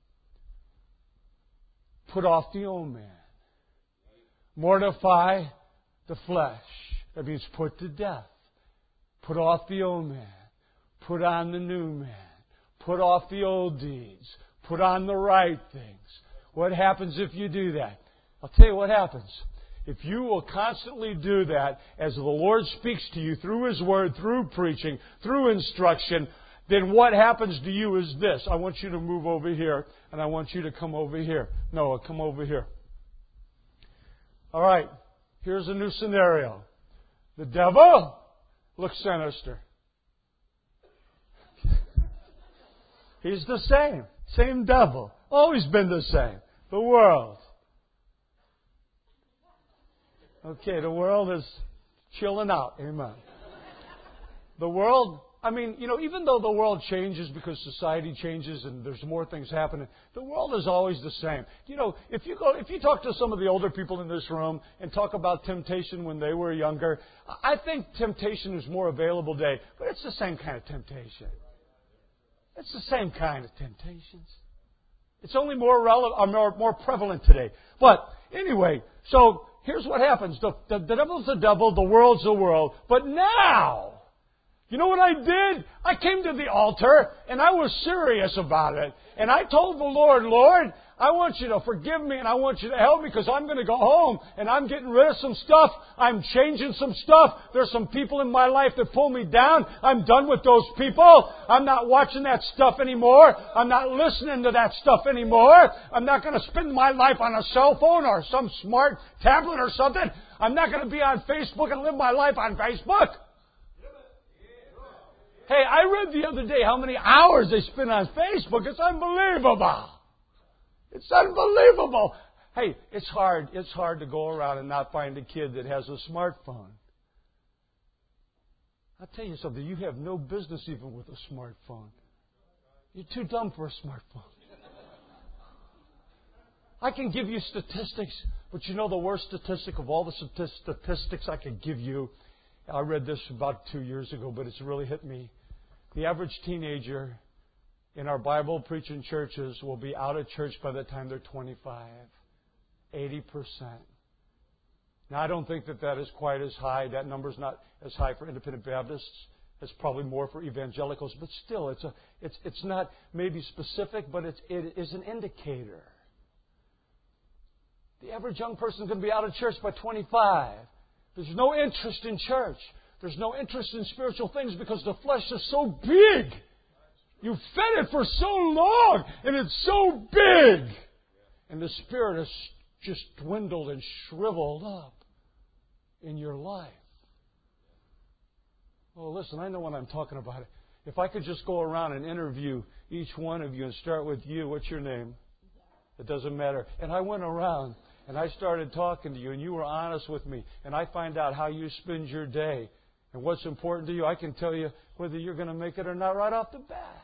put off the old man. Mortify the flesh. That means put to death. Put off the old man. Put on the new man. Put off the old deeds. Put on the right things. What happens if you do that? I'll tell you what happens. If you will constantly do that as the Lord speaks to you through His Word, through preaching, through instruction, then what happens to you is this. I want you to move over here, and I want you to come over here. Noah, come over here. All right, here's a new scenario. The devil looks sinister. He's the same. Same devil. Always been the same. The world. Okay, the world is chilling out. Amen. The world, I mean, you know, even though the world changes because society changes and there's more things happening, the world is always the same. You know, if you go, if you talk to some of the older people in this room and talk about temptation when they were younger, I think temptation is more available today, but it's the same kind of temptation. It's the same kind of temptations. It's only more relevant, or more, more prevalent today. But anyway, so here's what happens. The, the, the devil's the devil, the world's the world. But now, you know what I did? I came to the altar and I was serious about it. And I told the Lord, Lord, I want you to forgive me and I want you to help me because I'm going to go home and I'm getting rid of some stuff. I'm changing some stuff. There's some people in my life that pull me down. I'm done with those people. I'm not watching that stuff anymore. I'm not listening to that stuff anymore. I'm not going to spend my life on a cell phone or some smart tablet or something. I'm not going to be on Facebook and live my life on Facebook. Hey, I read the other day how many hours they spend on Facebook. It's unbelievable. It's unbelievable. Hey, it's hard. It's hard to go around and not find a kid that has a smartphone. I'll tell you something. You have no business even with a smartphone. You're too dumb for a smartphone. I can give you statistics, but you know the worst statistic of all the statistics I could give you? I read this about two years ago, but it's really hit me. The average teenager in our Bible preaching churches will be out of church by the time they're twenty-five. eighty percent. Now, I don't think that that is quite as high. That number's not as high for independent Baptists. It's probably more for evangelicals. But still, it's a, it's, it's not maybe specific, but it's, it is an indicator. The average young person is going to be out of church by twenty-five. There's no interest in church. There's no interest in spiritual things because the flesh is so big. You've fed it for so long, and it's so big. And the Spirit has just dwindled and shriveled up in your life. Oh, listen, I know what I'm talking about. If I could just go around and interview each one of you and start with you, what's your name? It doesn't matter. And I went around and I started talking to you, and you were honest with me, and I find out how you spend your day and what's important to you. I can tell you whether you're going to make it or not right off the bat.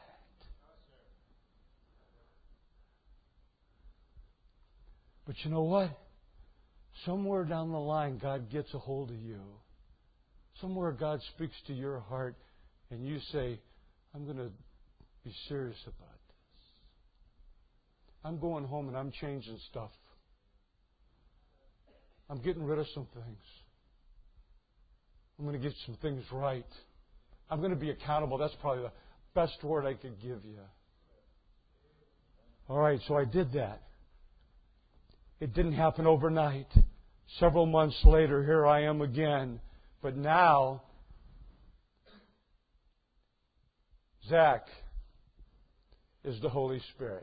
But you know what? Somewhere down the line, God gets a hold of you. Somewhere God speaks to your heart, and you say, I'm going to be serious about this. I'm going home and I'm changing stuff. I'm getting rid of some things. I'm going to get some things right. I'm going to be accountable. That's probably the best word I could give you. All right, so I did that. It didn't happen overnight. Several months later, here I am again. But now, Zach is the Holy Spirit.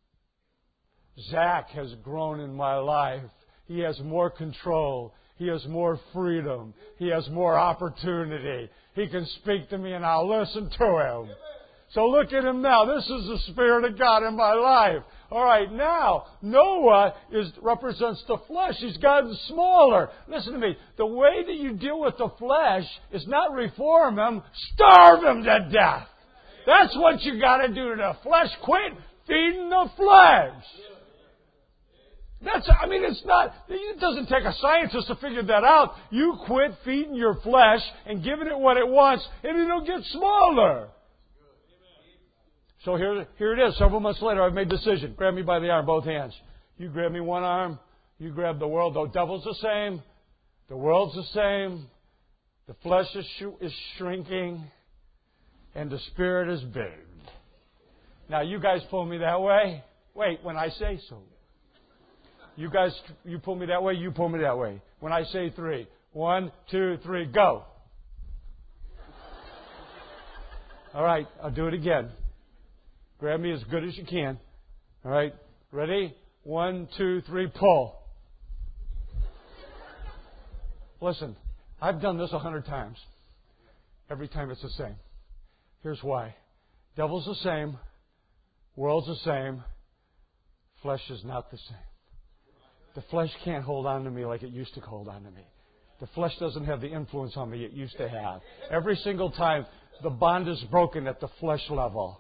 Zach has grown in my life. He has more control. He has more freedom. He has more opportunity. He can speak to me and I'll listen to him. So look at him now. This is the Spirit of God in my life. All right, now, Noah is represents the flesh. He's gotten smaller. Listen to me. The way that you deal with the flesh is not reform him, starve him to death. That's what you got to do to the flesh. Quit feeding the flesh. That's, I mean, it's not, it doesn't take a scientist to figure that out. You quit feeding your flesh and giving it what it wants, and it'll get smaller. So here, here it is. Several months later, I've made a decision. Grab me by the arm, both hands. You grab me one arm. You grab the world. The devil's the same. The world's the same. The flesh is, sh- is shrinking. And the Spirit is big. Now, you guys pull me that way. Wait, when I say so. You guys, you pull me that way, you pull me that way. When I say three. One, two, three, go. All right, I'll do it again. Grab me as good as you can. All right, ready? One, two, three, pull. Listen, I've done this a hundred times. Every time it's the same. Here's why. Devil's the same. World's the same. Flesh is not the same. The flesh can't hold on to me like it used to hold on to me. The flesh doesn't have the influence on me it used to have. Every single time, the bond is broken at the flesh level.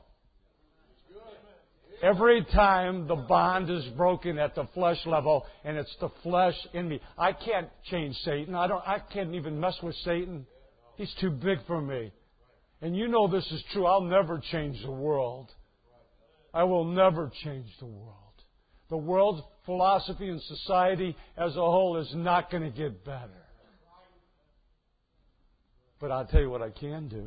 Every time the bond is broken at the flesh level, and it's the flesh in me. I can't change Satan. I don't. I can't even mess with Satan. He's too big for me. And you know this is true. I'll never change the world. I will never change the world. The world's philosophy and society as a whole is not going to get better. But I'll tell you what I can do.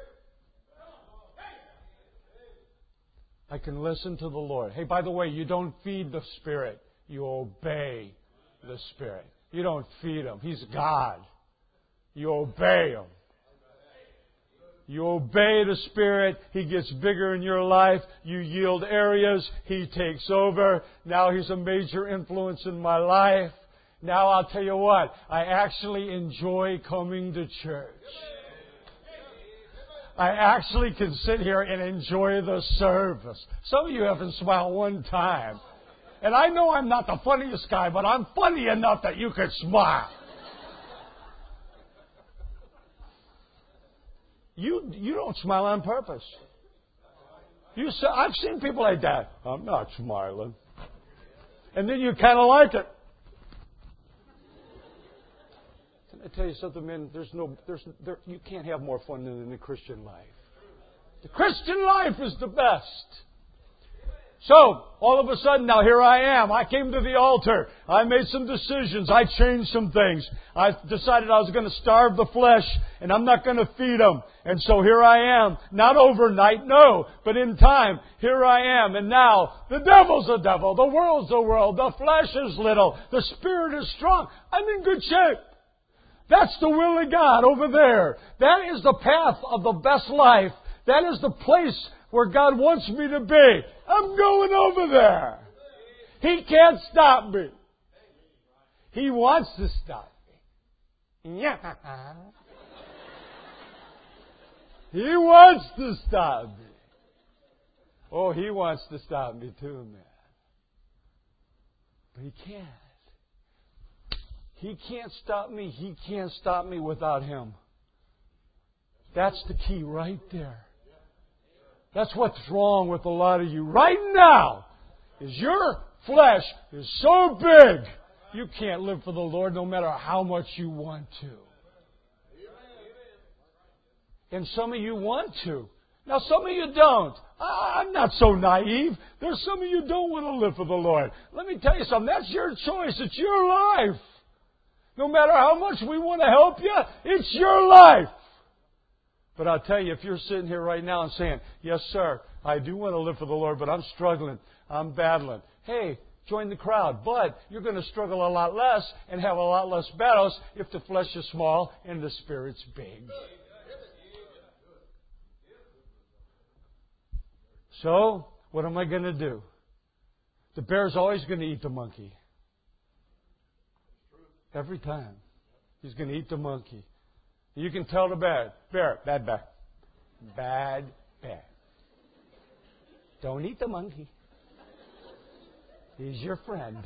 I can listen to the Lord. Hey, by the way, you don't feed the Spirit. You obey the Spirit. You don't feed Him. He's God. You obey Him. You obey the Spirit. He gets bigger in your life. You yield areas. He takes over. Now He's a major influence in my life. Now I'll tell you what. I actually enjoy coming to church. I actually can sit here and enjoy the service. Some of you haven't smiled one time. And I know I'm not the funniest guy, but I'm funny enough that you could smile. You you don't smile on purpose. You say, I've seen people like that. I'm not smiling. And then you kind of like it. Can I tell you something, man? There's no, there's, there, you can't have more fun than in the Christian life. The Christian life is the best. So, all of a sudden, now here I am. I came to the altar. I made some decisions. I changed some things. I decided I was going to starve the flesh, and I'm not going to feed them. And so here I am. Not overnight, no, but in time, here I am. And now, the devil's the devil. The world's the world. The flesh is little. The Spirit is strong. I'm in good shape. That's the will of God over there. That is the path of the best life. That is the place where God wants me to be. I'm going over there. He can't stop me. He wants to stop me. Yeah. He wants to stop me. Oh, He wants to stop me too, man. But He can't. He can't stop me. He can't stop me without Him. That's the key right there. That's what's wrong with a lot of you right now. Is your flesh is so big, you can't live for the Lord no matter how much you want to. And some of you want to. Now, some of you don't. I'm not so naive. There's some of you who don't want to live for the Lord. Let me tell you something. That's your choice. It's your life. No matter how much we want to help you, it's your life. But I'll tell you, if you're sitting here right now and saying, yes, sir, I do want to live for the Lord, but I'm struggling. I'm battling. Hey, join the crowd. But you're going to struggle a lot less and have a lot less battles if the flesh is small and the spirit's big. So, what am I going to do? The bear's always going to eat the monkey. Every time. He's going to eat the monkey. You can tell the bear, bear, bad bear. Bad bear. Don't eat the monkey. He's your friend.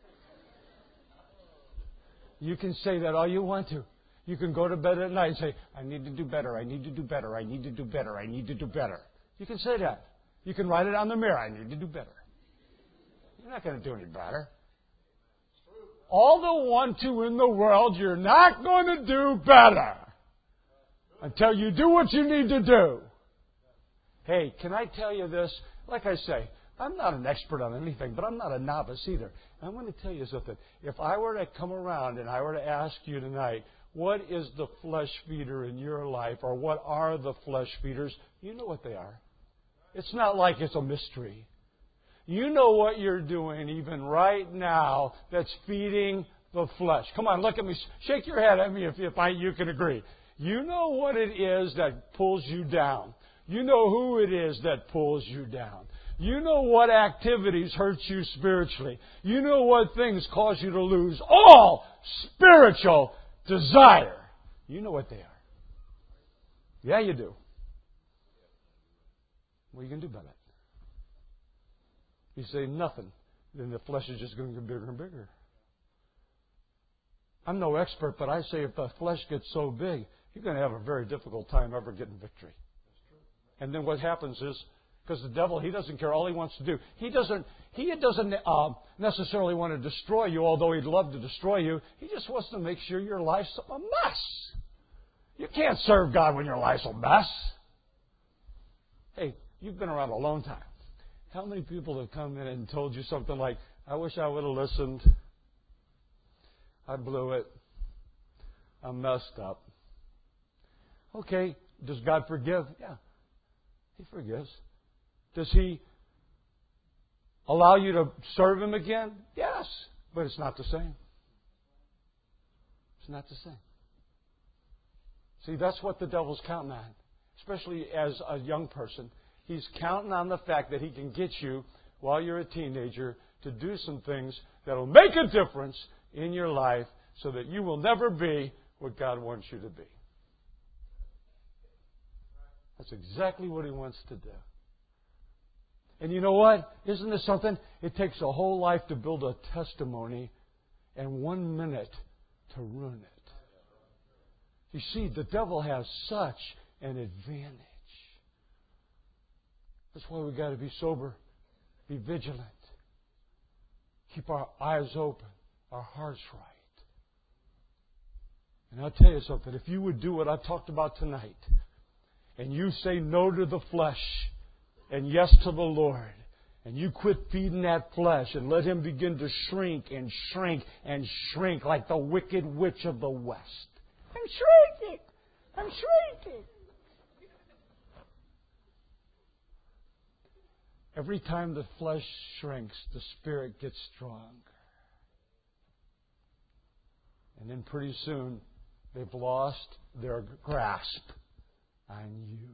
You can say that all you want to. You can go to bed at night and say, I need to do better, I need to do better, I need to do better, I need to do better. You can say that. You can write it on the mirror, I need to do better. You're not going to do any better. All the want to in the world, you're not going to do better until you do what you need to do. Hey, can I tell you this? Like I say, I'm not an expert on anything, but I'm not a novice either. I'm going to tell you something. If I were to come around and I were to ask you tonight, what is the flesh feeder in your life, or what are the flesh feeders? You know what they are. It's not like it's a mystery. You know what you're doing even right now that's feeding the flesh. Come on, look at me. Shake your head at me if, if I, you can agree. You know what it is that pulls you down. You know who it is that pulls you down. You know what activities hurt you spiritually. You know what things cause you to lose all spiritual desire. You know what they are. Yeah, you do. What are you going to do about it? You say nothing. Then the flesh is just going to get bigger and bigger. I'm no expert, but I say if the flesh gets so big, you're going to have a very difficult time ever getting victory. And then what happens is, because the devil, he doesn't care. All he wants to do, he doesn't, he doesn't uh, necessarily want to destroy you, although he'd love to destroy you. He just wants to make sure your life's a mess. You can't serve God when your life's a mess. Hey, you've been around a long time. How many people have come in and told you something like, I wish I would have listened. I blew it. I messed up. Okay, does God forgive? Yeah, He forgives. Does He allow you to serve Him again? Yes, but it's not the same. It's not the same. See, that's what the devil's counting on, especially as a young person. He's counting on the fact that he can get you, while you're a teenager, to do some things that will make a difference in your life so that you will never be what God wants you to be. That's exactly what He wants to do. And you know what? Isn't this something? It takes a whole life to build a testimony and one minute to ruin it. You see, the devil has such an advantage. That's why we've got to be sober, be vigilant, keep our eyes open, our hearts right. And I'll tell you something, if you would do what I talked about tonight, and you say no to the flesh and yes to the Lord, and you quit feeding that flesh and let him begin to shrink and shrink and shrink like the wicked witch of the West. I'm shrinking! I'm shrinking! Every time the flesh shrinks, the spirit gets stronger. And then pretty soon, they've lost their grasp on you.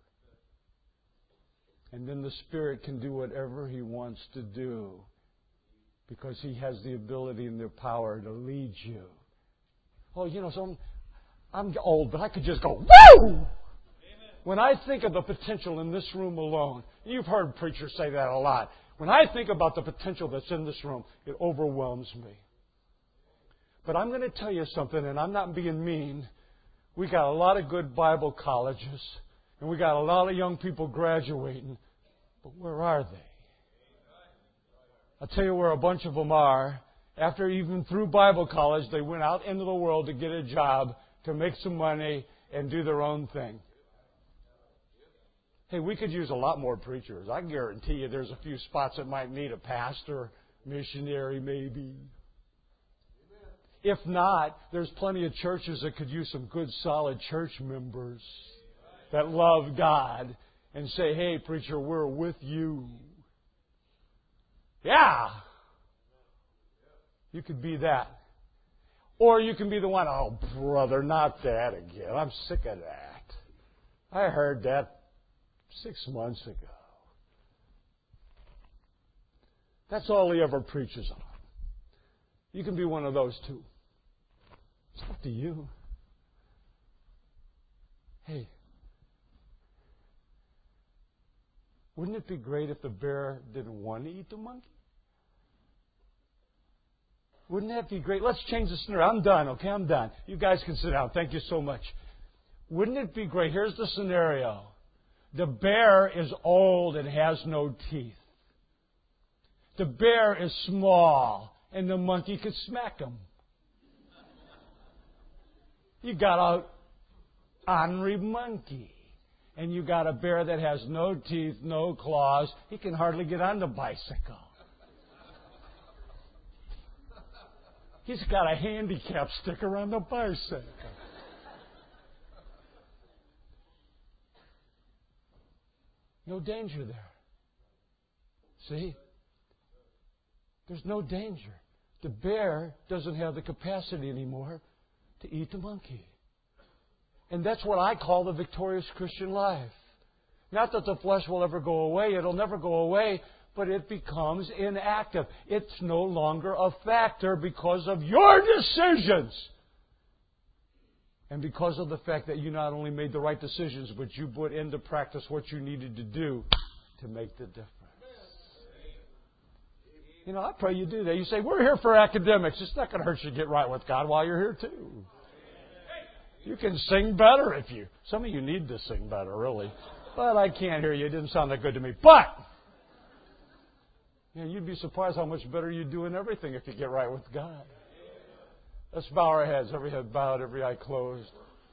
And then the Spirit can do whatever He wants to do because He has the ability and the power to lead you. Oh, you know, so I'm, I'm old, but I could just go, woo! When I think of the potential in this room alone, you've heard preachers say that a lot. When I think about the potential that's in this room, it overwhelms me. But I'm going to tell you something, and I'm not being mean. We got a lot of good Bible colleges, and we got a lot of young people graduating. But where are they? I'll tell you where a bunch of them are. After even through Bible college, they went out into the world to get a job, to make some money, and do their own thing. Hey, we could use a lot more preachers. I guarantee you there's a few spots that might need a pastor, missionary maybe. If not, there's plenty of churches that could use some good, solid church members that love God and say, hey, preacher, we're with you. Yeah. You could be that. Or you can be the one, oh, brother, not that again. I'm sick of that. I heard that six months ago. That's all he ever preaches on. You can be one of those too. It's up to you. Hey, wouldn't it be great if the bear didn't want to eat the monkey? Wouldn't that be great? Let's change the scenario. I'm done, okay? I'm done. You guys can sit down. Thank you so much. Wouldn't it be great? Here's the scenario. The bear is old and has no teeth. The bear is small, and the monkey could smack him. You got a ornery monkey, and you got a bear that has no teeth, no claws. He can hardly get on the bicycle. He's got a handicap sticker on the bicycle. No danger there. See? There's no danger. The bear doesn't have the capacity anymore to eat the monkey. And that's what I call the victorious Christian life. Not that the flesh will ever go away. It'll never go away. But it becomes inactive. It's no longer a factor because of your decisions. And because of the fact that you not only made the right decisions, but you put into practice what you needed to do to make the difference. You know, I pray you do that. You say, we're here for academics. It's not going to hurt you to get right with God while you're here, too. You can sing better if you... Some of you need to sing better, really. But I can't hear you. It didn't sound that good to me. But... Yeah, you'd be surprised how much better you do in everything if you get right with God. Let's bow our heads, every head bowed, every eye closed.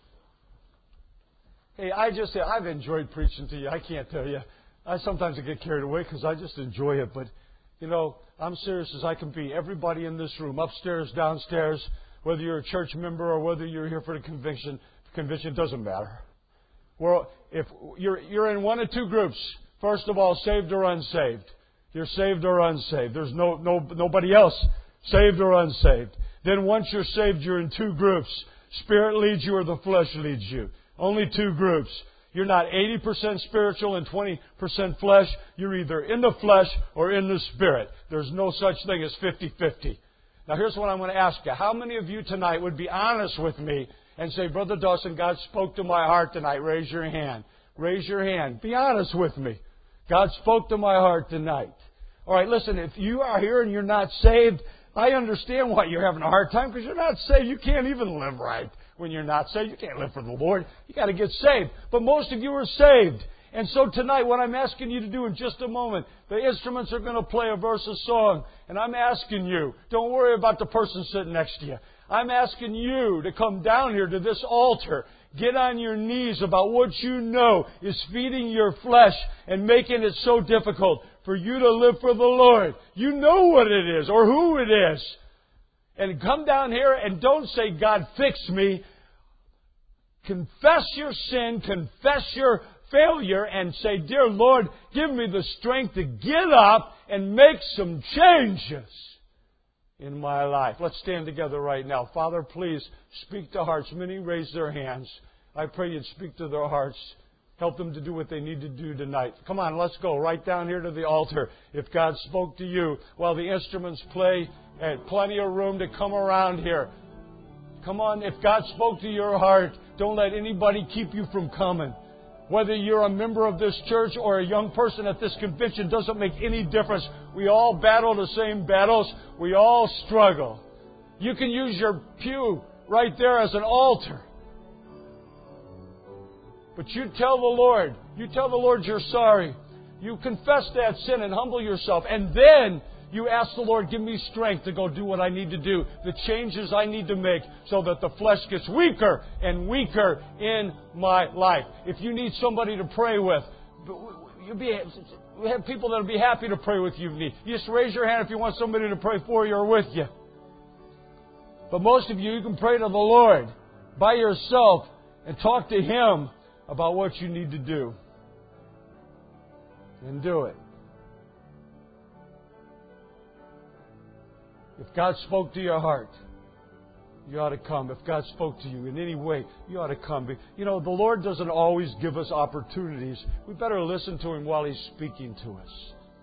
Hey, I just, I've enjoyed preaching to you. I can't tell you. I sometimes get carried away because I just enjoy it. But, you know, I'm serious as I can be. Everybody in this room, upstairs, downstairs, whether you're a church member or whether you're here for the conviction, conviction doesn't matter. Well, if you're, you're in one of two groups. First of all, saved or unsaved. You're saved or unsaved. There's no, no nobody else saved or unsaved. Then once you're saved, you're in two groups. Spirit leads you or the flesh leads you. Only two groups. You're not eighty percent spiritual and twenty percent flesh. You're either in the flesh or in the Spirit. There's no such thing as fifty-fifty. Now here's what I'm going to ask you. How many of you tonight would be honest with me and say, Brother Dawson, God spoke to my heart tonight? Raise your hand. Raise your hand. Be honest with me. God spoke to my heart tonight. All right, listen, if you are here and you're not saved, I understand why you're having a hard time because you're not saved. You can't even live right when you're not saved. You can't live for the Lord. You got to get saved. But most of you are saved. And so tonight, what I'm asking you to do in just a moment, the instruments are going to play a verse of song. And I'm asking you, don't worry about the person sitting next to you. I'm asking you to come down here to this altar. Get on your knees about what you know is feeding your flesh and making it so difficult for you to live for the Lord. You know what it is or who it is. And come down here and don't say, God, fix me. Confess your sin, confess your failure, and say, Dear Lord, give me the strength to get up and make some changes in my life. Let's stand together right now. Father, please speak to hearts. Many raise their hands. I pray you'd speak to their hearts. Help them to do what they need to do tonight. Come on, let's go right down here to the altar. If God spoke to you while the instruments play, and plenty of room to come around here. Come on, if God spoke to your heart, don't let anybody keep you from coming. Whether you're a member of this church or a young person at this convention doesn't make any difference. We all battle the same battles. We all struggle. You can use your pew right there as an altar. But you tell the Lord, you tell the Lord you're sorry. You confess that sin and humble yourself. And then you ask the Lord, give me strength to go do what I need to do. The changes I need to make so that the flesh gets weaker and weaker in my life. If you need somebody to pray with, you'll be, we have people that will be happy to pray with you. You just raise your hand if you want somebody to pray for you or with you. But most of you, you can pray to the Lord by yourself and talk to Him about what you need to do. And do it. If God spoke to your heart, you ought to come. If God spoke to you in any way, you ought to come. You know, the Lord doesn't always give us opportunities. We better listen to Him while He's speaking to us.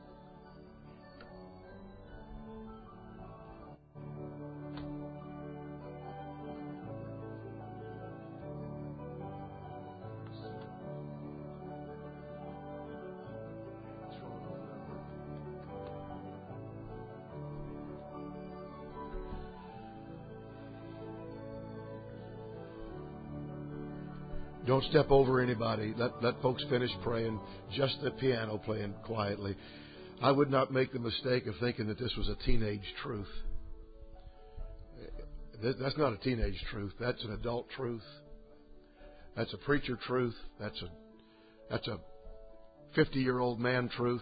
Don't step over anybody. Let, let folks finish praying. Just the piano playing quietly. I would not make the mistake of thinking that this was a teenage truth. That's not a teenage truth. That's an adult truth. That's a preacher truth. That's a that's a fifty-year-old man truth.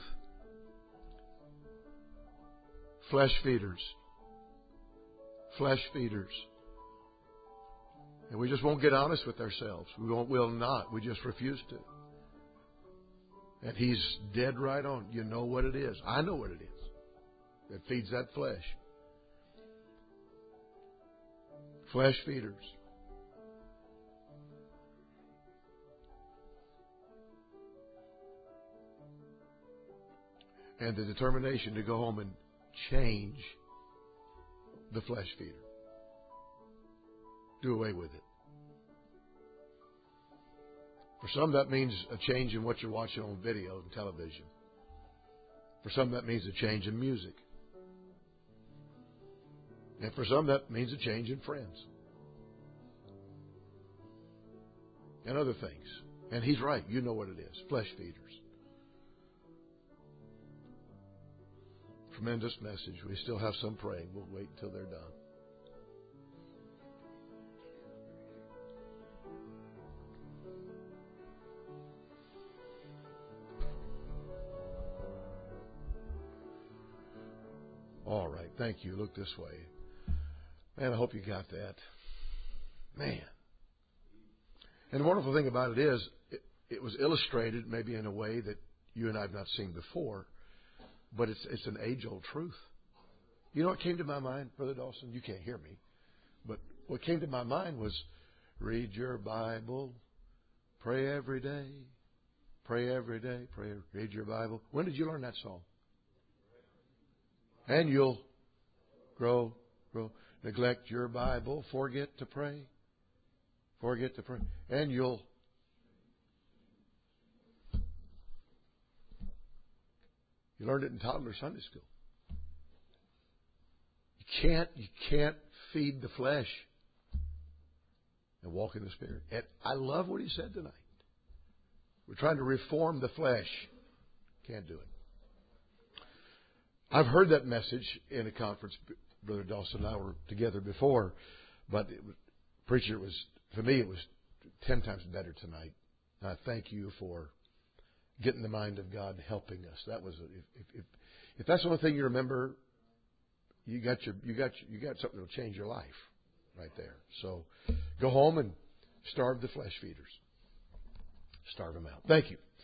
Flesh feeders. Flesh feeders. And we just won't get honest with ourselves. We won't, will not. We just refuse to. And He's dead right on. You know what it is. I know what it is. That feeds that flesh. Flesh feeders. And the determination to go home and change the flesh feeder. Do away with it. For some, that means a change in what you're watching on video and television. For some, that means a change in music. And for some, that means a change in friends. And other things. And He's right. You know what it is. Flesh feeders. Tremendous message. We still have some praying. We'll wait until they're done. All right. Thank you. Look this way. Man, I hope you got that. Man. And the wonderful thing about it is, it, it was illustrated maybe in a way that you and I have not seen before, but it's it's an age-old truth. You know what came to my mind, Brother Dawson? You can't hear me. But what came to my mind was, read your Bible, pray every day, pray every day, pray, read your Bible. When did you learn that song? And you'll grow, grow. Neglect your Bible. Forget to pray. Forget to pray. And you'll. You learned it in toddler Sunday school. You can't, you can't feed the flesh and walk in the Spirit. And I love what he said tonight. We're trying to reform the flesh. Can't do it. I've heard that message in a conference. Brother Dawson and I were together before, but it was, preacher, it was, for me, it was ten times better tonight. And I thank you for getting the mind of God helping us. That was, a, if, if, if that's the only thing you remember, you got your, you got, you got something that'll change your life right there. So go home and starve the flesh feeders. Starve them out. Thank you.